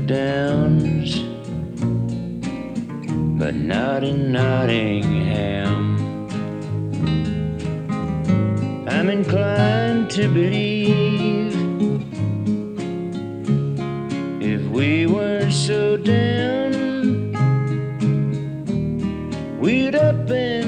Downs, but not in Nottingham. I'm inclined to believe if we weren't so down, we'd up and